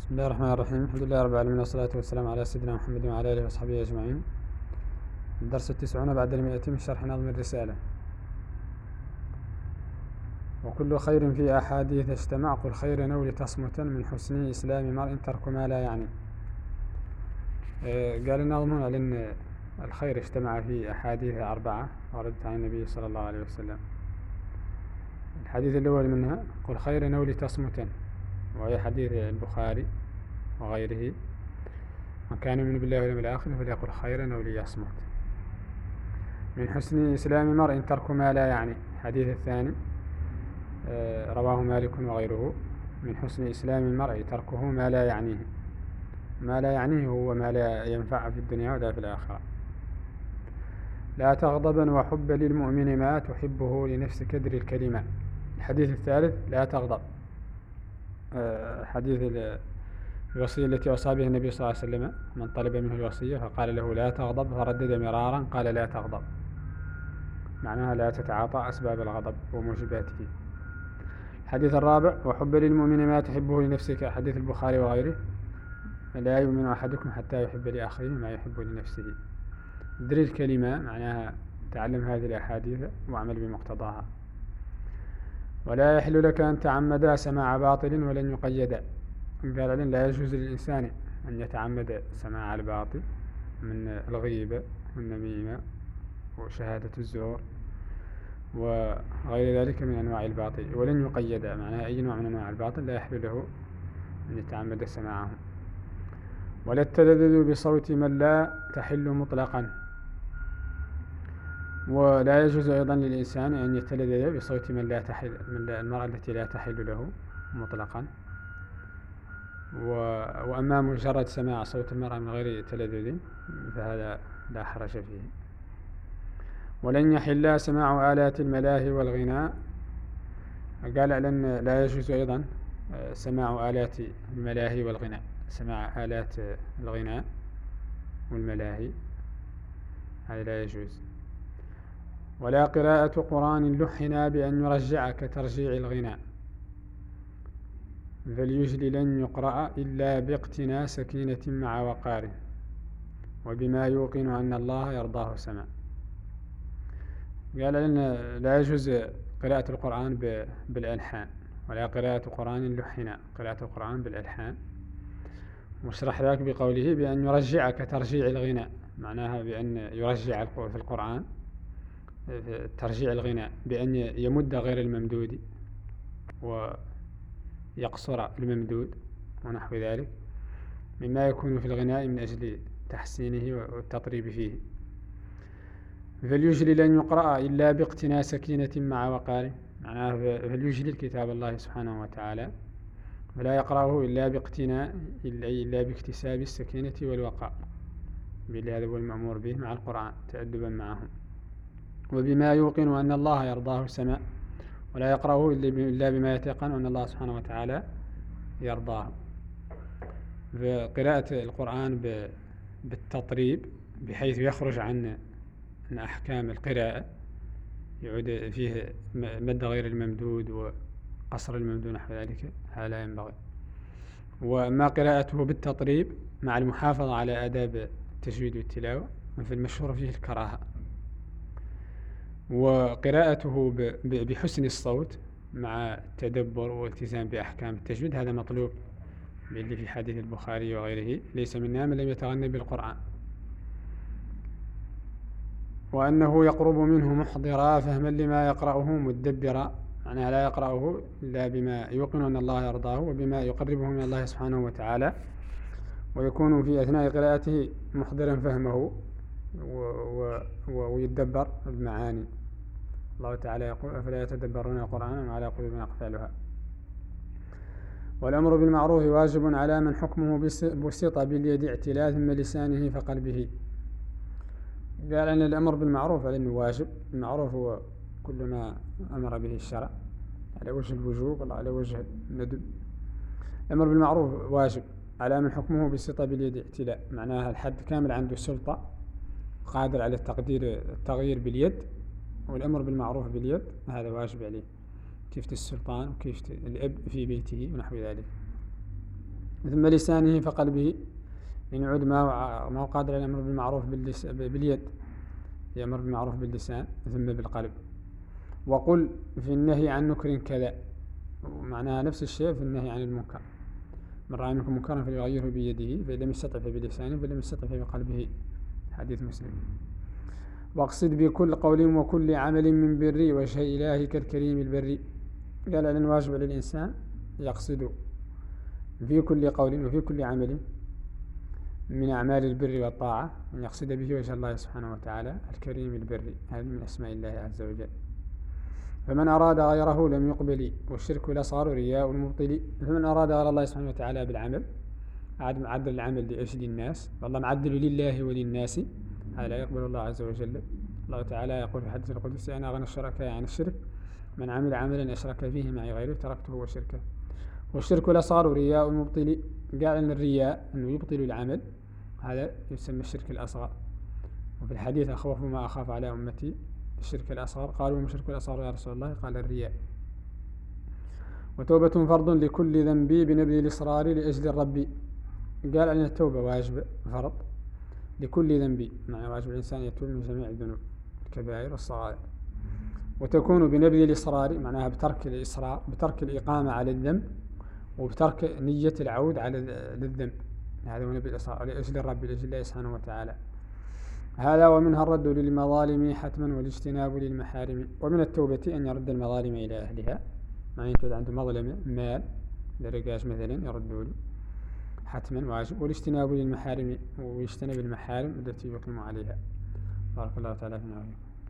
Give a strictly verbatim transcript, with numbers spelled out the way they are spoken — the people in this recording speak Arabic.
بسم الله الرحمن الرحيم. الحمد لله رب العالمين، والصلاة والسلام على سيدنا محمد وعلى آله وصحبه أجمعين. الدرس التسعون بعد المئة من شرح نظم الرسالة. وكل خير في أحاديث اجتمع، قل خير نول تصمتا، من حسن إسلام مرء ترك ما لا يعني. قال الناظم هنا لأن الخير اجتمع في أحاديث أربعة وردت عن النبي صلى الله عليه وسلم. الحديث الأول منها قل خير نول تصمتا، وهي حديث البخاري وغيره: من كان يؤمن بالله واليوم الآخر فليقل خيرا أو ليصمت. من حسن إسلام مرء ترك ما لا يعني. الحديث الثاني رواه مالك وغيره: من حسن إسلام المرء تركه ما لا يعنيه. ما لا يعنيه هو ما لا ينفع في الدنيا ولا في الآخرة. لا تغضبا وحب للمؤمن ما تحبه لنفس كدر الكلمة. الحديث الثالث لا تغضب، حديث الوصية التي وصى بها النبي صلى الله عليه وسلم: من طلب منه الوصية فقال له لا تغضب فردد مرارا قال لا تغضب، معناها لا تتعاطى أسباب الغضب وموجباته. الحديث الرابع وحب للمؤمن ما تحبه لنفسك، حديث البخاري وغيره: لا يؤمن أحدكم حتى يحب لأخيه ما يحب لنفسه. دري الكلمة معناها تعلم هذه الأحاديث واعمل بمقتضاها. ولا يحل لك أن تعمد سماع باطل ولن يقيد. قال لا يجوز للإنسان أن يتعمد سماع الباطل من الغيبة والنميمة وشهادة الزور وغير ذلك من أنواع الباطل. ولن يقيد معناها أي نوع من أنواع الباطل لا يحل له أن يتعمد سماعه. ولا التلذذ بصوت من لا تحل مطلقا. ولا يجوز أيضا للإنسان أن يتلذذ بصوت من لا تحل، من المرأة التي لا تحل له مطلقا. وأما مجرد سماع صوت المرأة من غير تلذذ فهذا لا حرج فيه. ولن يحل سماع آلات الملاهي والغناء. قال لأن لا يجوز أيضا سماع آلات الملاهي والغناء، سماع آلات الغناء والملاهي هذا لا يجوز. ولا قراءة قرآن لحنا بأن يرجع كترجيع الغناء، فليجل لن يقرأ إلا باقتناء سكينة مع وقار، وبما يوقن أن الله يرضاه سمع. قال لأن لا يجوز قراءة القرآن بالألحان، ولا قراءة قرآن لحنا، قراءة القرآن بالألحان. واشرح ذلك بقوله بأن يرجع كترجيع الغناء، معناها بأن يرجع في القرآن ترجيع الغناء بأن يمد غير الممدود ويقصر الممدود ونحو ذلك مما يكون في الغناء من أجل تحسينه والتطريب فيه. فليجلي لن يقرأ إلا باقتناء سكينة مع وقار، معناه فليجلي كتاب الله سبحانه وتعالى فلا يقرأه إلا باقتناء إلا باكتساب السكينة والوقار، هذا هو المأمور به مع القرآن تأدبا معه. وبما يوقن أن الله يرضاه سمع، ولا يقرأه إلا بما يتيقن أن الله سبحانه وتعالى يرضاه. فقراءة القرآن بالتطريب بحيث يخرج عن أحكام القراءة، يعود فيه مد غير الممدود وقصر الممدود نحو ذلك، هذا لا ينبغي. وما قراءته بالتطريب مع المحافظة على آداب التجويد والتلاوة ففي المشهور فيه الكراهة. وقراءته بحسن الصوت مع التدبر والالتزام بأحكام التجويد هذا مطلوب، باللي في حديث البخاري وغيره: ليس منا من لم يتغنى بالقرآن. وأنه يقرب منه محضرا فهما لما يقرأه مدبرا، معناها لا يقرأه إلا بما يوقن أن الله يرضاه وبما يقربه من الله سبحانه وتعالى، ويكون في أثناء قراءته محضرا فهمه ويدبر المعاني. الله تعالى يقول: أفلا يتدبرون القرآن وعلى قلوب أقفالها. والأمر بالمعروف واجب على من حكمه بسط باليد اعتلا ثم لسانه فقلبه. قال أن الأمر بالمعروف على أنه واجب. المعروف هو كل ما أمر به الشرع على وجه الوجوب ولا على وجه الندب. الأمر بالمعروف واجب على من حكمه بسط باليد اعتلاء، معناها الحد كامل عنده سلطة قادر على التقدير التغيير باليد، والأمر بالمعروف باليد هذا واجب عليه، كيف السلطان وكيف الأب في بيته ونحو ذلك. ثم لسانه فقلبه، لنعود ما ما هو قادر على الأمر بالمعروف باليد، يأمر بالمعروف باللسان ثم بالقلب. وقل في النهي عن نكر كذا، معناها نفس الشيء في النهي عن المنكر، من رأى منكم منكرا فليغيره بيده فإن لم يستطع فبلسانه فإن لم يستطع فبقلبه، حديث مسلم. واقصد بكل قول وكل عمل من بري وجه إلهك الكريم البري، قال أن واجب على الإنسان يقصد في كل قول وفي كل عمل من أعمال البر والطاعة أن يقصد به وجه الله سبحانه وتعالى الكريم البري، هذه من أسماء الله عز وجل. فمن أراد غيره لم يقبل، والشرك الأصغر رياء المبطل. فمن أراد غير الله سبحانه وتعالى بالعمل، عدل العمل لأجل الناس، والله معدل لله وللناس، هذا لا يقبل الله عز وجل. الله تعالى يقول في حديث القدسي أنا أغنى الشركاء عن الشرك، من عمل عملا أشرك فيه معي غيره تركته وشركه. والشرك الأصغر رياء المبطل، قال أن الرياء أنه يبطل العمل، هذا يسمى الشرك الأصغر. وفي الحديث أخوف ما أخاف على أمتي الشرك الأصغر، قالوا وما الشرك الأصغر يا رسول الله؟ قال الرياء. وتوبة فرض لكل ذنب بنبذ الإصرار لأجل الرب، قال أن التوبة واجب فرض لكل ذنب، معنى واجب الإنسان يتوب من جميع الذنوب الكبائر والصغائر. وتكون بنبذ الإصرار، معناها بترك الإصرار، بترك الإقامة على الذنب وبترك نية العود على للذنب، هذا هو نبذ الإصرار لأجل الرب لأجل الله سبحانه وتعالى. هذا ومنها الرد للمظالم حتما والاجتناب للمحارم. ومن التوبة أن يرد المظالم إلى أهلها، معنى يتوب عنده مظلمة مال لرقاش مثلا يردوا له حتما واجب. والاجتناب للمحارم ويجتنب المحارم التي يقيم عليها. بارك الله تعالى فينا وفيكم.